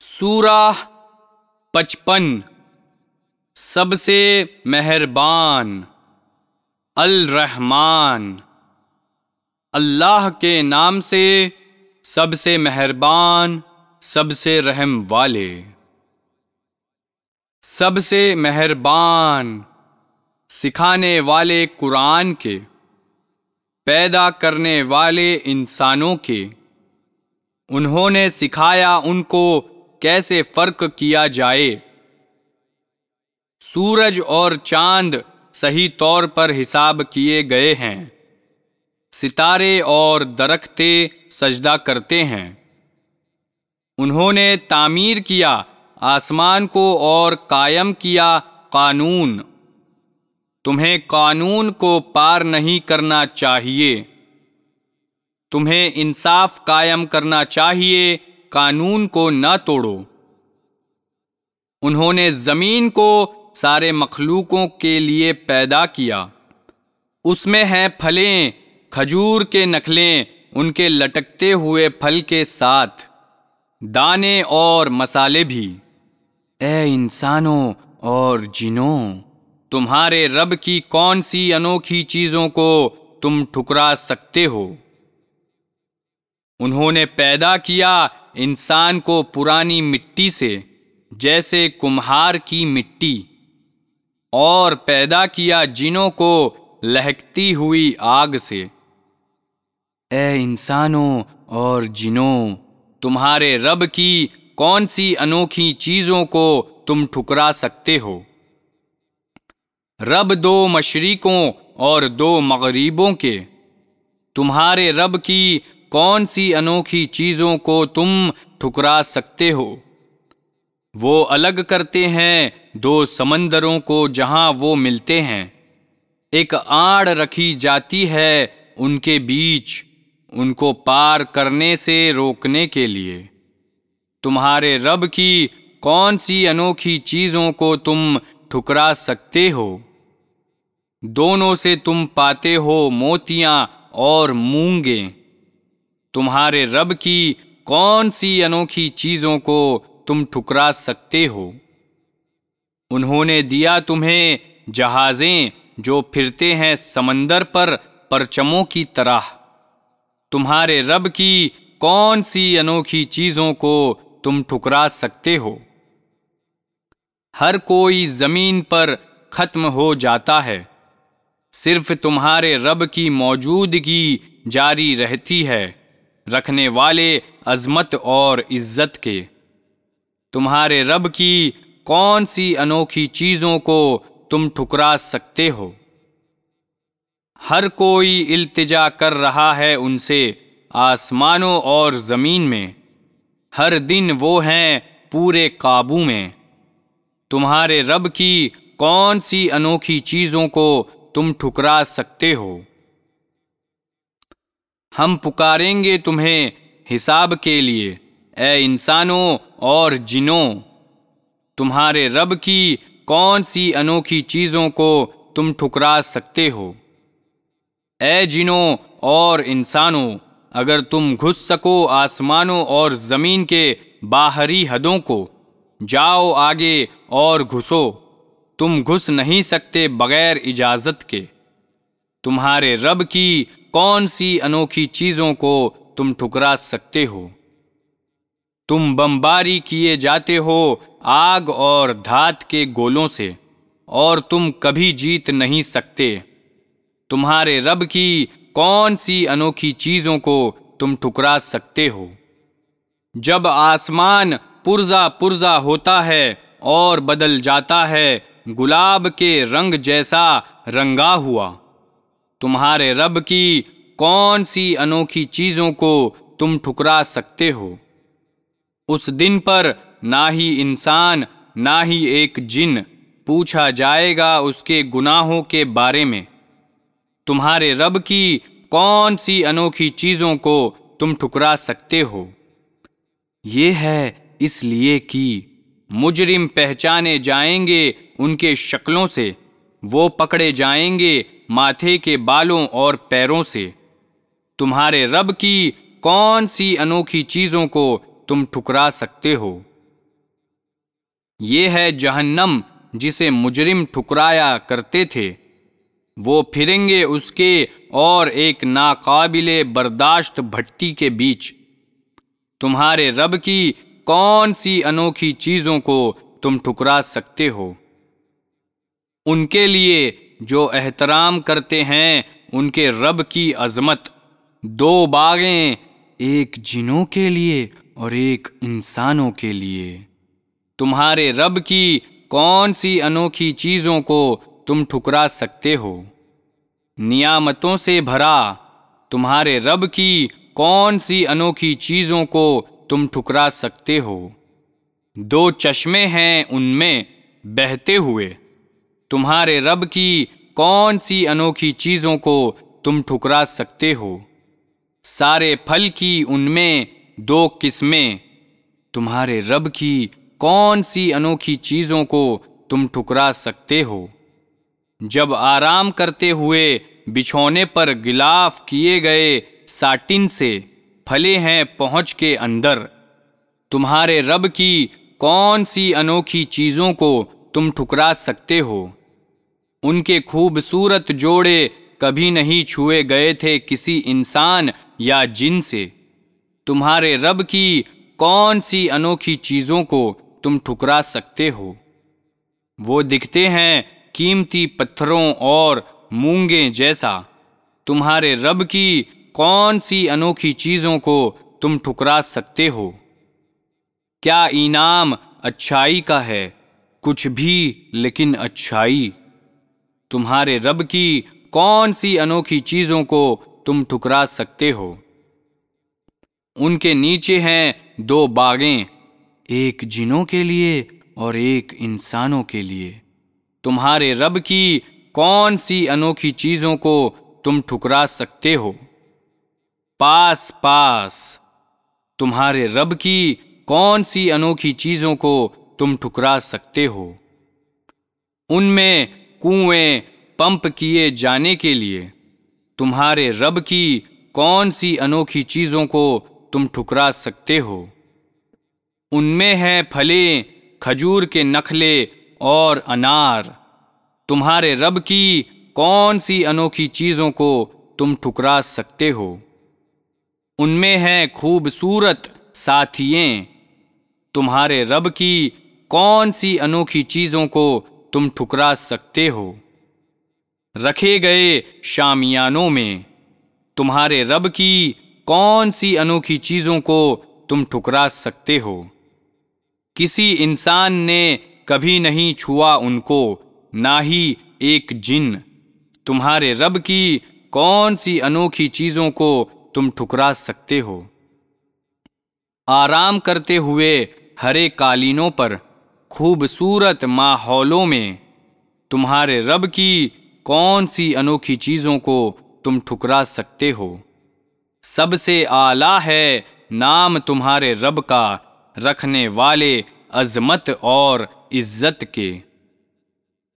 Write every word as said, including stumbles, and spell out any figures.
سورہ پچپن سب سے مہربان الرحمن، اللہ کے نام سے سب سے مہربان سب سے رحم والے۔ سب سے مہربان سکھانے والے قرآن کے، پیدا کرنے والے انسانوں کے، انہوں نے سکھایا ان کو کیسے فرق کیا جائے۔ سورج اور چاند صحیح طور پر حساب کیے گئے ہیں، ستارے اور درختے سجدہ کرتے ہیں۔ انہوں نے تعمیر کیا آسمان کو اور قائم کیا قانون۔ تمہیں قانون کو پار نہیں کرنا چاہیے، تمہیں انصاف قائم کرنا چاہیے، قانون کو نہ توڑو۔ انہوں نے زمین کو سارے مخلوقوں کے لیے پیدا کیا، اس میں ہیں پھلیں، کھجور کے نخلیں ان کے لٹکتے ہوئے پھل کے ساتھ، دانے اور مسالے بھی۔ اے انسانوں اور جنوں، تمہارے رب کی کون سی انوکھی چیزوں کو تم ٹھکرا سکتے ہو؟ انہوں نے پیدا کیا انسان کو پرانی مٹی سے، جیسے کمہار کی مٹی، اور پیدا کیا جنوں کو لہکتی ہوئی آگ سے۔ اے انسانوں اور جنوں، تمہارے رب کی کون سی انوکھی چیزوں کو تم ٹھکرا سکتے ہو؟ رب دو مشرقوں اور دو مغربوں کے، تمہارے رب کی کون سی انوکھی چیزوں کو تم ٹھکرا سکتے ہو؟ وہ الگ کرتے ہیں دو سمندروں کو جہاں وہ ملتے ہیں، ایک آڑ رکھی جاتی ہے ان کے بیچ، ان کو پار کرنے سے روکنے کے لیے۔ تمہارے رب کی کون سی انوکھی چیزوں کو تم ٹھکرا سکتے ہو؟ دونوں سے تم پاتے ہو موتیاں اور مونگیں۔ تمہارے رب کی کون سی انوکھی چیزوں کو تم ٹھکرا سکتے ہو؟ انہوں نے دیا تمہیں جہازیں جو پھرتے ہیں سمندر پر پرچموں کی طرح۔ تمہارے رب کی کون سی انوکھی چیزوں کو تم ٹھکرا سکتے ہو؟ ہر کوئی زمین پر ختم ہو جاتا ہے، صرف تمہارے رب کی موجودگی جاری رہتی ہے، رکھنے والے عظمت اور عزت کے۔ تمہارے رب کی کون سی انوکھی چیزوں کو تم ٹھکرا سکتے ہو؟ ہر کوئی التجا کر رہا ہے ان سے آسمانوں اور زمین میں، ہر دن وہ ہیں پورے قابو میں۔ تمہارے رب کی کون سی انوکھی چیزوں کو تم ٹھکرا سکتے ہو؟ ہم پکاریں گے تمہیں حساب کے لیے، اے انسانوں اور جنوں۔ تمہارے رب کی کون سی انوکھی چیزوں کو تم ٹھکرا سکتے ہو؟ اے جنوں اور انسانوں، اگر تم گھس سکو آسمانوں اور زمین کے باہری حدوں کو، جاؤ آگے اور گھسو، تم گھس نہیں سکتے بغیر اجازت کے۔ تمہارے رب کی کون سی انوکھی چیزوں کو تم ٹھکرا سکتے ہو؟ تم بمباری کیے جاتے ہو آگ اور دھات کے گولوں سے، اور تم کبھی جیت نہیں سکتے۔ تمہارے رب کی کون سی انوکھی چیزوں کو تم ٹھکرا سکتے ہو؟ جب آسمان پرزا پرزا ہوتا ہے اور بدل جاتا ہے گلاب کے رنگ جیسا رنگا ہوا، تمہارے رب کی کون سی انوکھی چیزوں کو تم ٹھکرا سکتے ہو؟ اس دن پر نہ ہی انسان نہ ہی ایک جن پوچھا جائے گا اس کے گناہوں کے بارے میں۔ تمہارے رب کی کون سی انوکھی چیزوں کو تم ٹھکرا سکتے ہو؟ یہ ہے اس لیے کہ مجرم پہچانے جائیں گے ان کے شکلوں سے، وہ پکڑے جائیں گے ماتھے کے بالوں اور پیروں سے۔ تمہارے رب کی کون سی انوکھی چیزوں کو تم ٹھکرا سکتے ہو؟ یہ ہے جہنم جسے مجرم ٹھکرایا کرتے تھے، وہ پھریں گے اس کے اور ایک ناقابل برداشت بھٹی کے بیچ۔ تمہارے رب کی کون سی انوکھی چیزوں کو تم ٹھکرا سکتے ہو؟ ان کے لیے جو احترام کرتے ہیں ان کے رب کی عظمت، دو باغیں، ایک جنوں کے لیے اور ایک انسانوں کے لیے۔ تمہارے رب کی کون سی انوکھی چیزوں کو تم ٹھکرا سکتے ہو؟ نعمتوں سے بھرا تمہارے رب کی کون سی انوکھی چیزوں کو تم ٹھکرا سکتے ہو؟ دو چشمے ہیں ان میں بہتے ہوئے، تمہارے رب کی کون سی انوکھی چیزوں کو تم ٹھکرا سکتے ہو؟ سارے پھل کی ان میں دو قسمیں، تمہارے رب کی کون سی انوکھی چیزوں کو تم ٹھکرا سکتے ہو؟ جب آرام کرتے ہوئے بچھونے پر غلاف کیے گئے ساٹن سے پھلے ہیں پہنچ کے اندر، تمہارے رب کی کون سی انوکھی چیزوں کو تم ٹھکرا سکتے ہو؟ ان کے خوبصورت جوڑے کبھی نہیں چھوئے گئے تھے کسی انسان یا جن سے، تمہارے رب کی کون سی انوکھی چیزوں کو تم ٹھکرا سکتے ہو؟ وہ دکھتے ہیں قیمتی پتھروں اور مونگیں جیسا، تمہارے رب کی کون سی انوکھی چیزوں کو تم ٹھکرا سکتے ہو؟ کیا انعام اچھائی کا ہے؟ کچھ بھی لیکن اچھائی۔ تمہارے رب کی کون سی انوکھی چیزوں کو تم ٹھکرا سکتے ہو؟ ان کے نیچے ہیں دو باغیں، ایک جنوں کے لیے اور ایک انسانوں کے لیے۔ تمہارے رب کی کون سی انوکھی چیزوں کو تم ٹھکرا سکتے ہو؟ پاس پاس تمہارے رب کی کون سی انوکھی چیزوں کو تم ٹھکرا سکتے ہو؟ ان میں کنویں پمپ کیے جانے کے لیے، تمہارے رب کی کون سی انوکھی چیزوں کو تم ٹھکرا سکتے ہو؟ ان میں ہیں پھلیں، کھجور کے نخلے اور انار، تمہارے رب کی کون سی انوکھی چیزوں کو تم ٹھکرا سکتے ہو؟ ان میں ہیں خوبصورت ساتھییں، تمہارے رب کی کون سی انوکھی چیزوں کو تم ٹھکرا سکتے ہو؟ رکھے گئے شامیانوں میں، تمہارے رب کی کون سی انوکھی چیزوں کو تم ٹھکرا سکتے ہو؟ کسی انسان نے کبھی نہیں چھوا ان کو، نہ ہی ایک جن، تمہارے رب کی کون سی انوکھی چیزوں کو تم ٹھکرا سکتے ہو؟ آرام کرتے ہوئے ہرے قالینوں پر، خوبصورت ماحولوں میں، تمہارے رب کی کون سی انوکھی چیزوں کو تم ٹھکرا سکتے ہو؟ سب سے اعلیٰ ہے نام تمہارے رب کا، رکھنے والے عظمت اور عزت کے۔